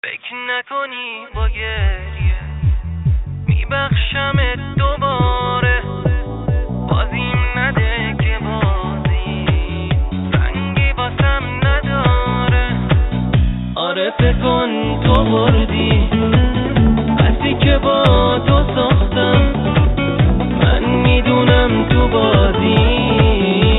فکر نکنی با گریه میبخشمت دوباره، بازیم نده که بازی رنگی واسم نداره. آره فکر کن تو بردی قصدی که با تو ساختم، من میدونم تو بازی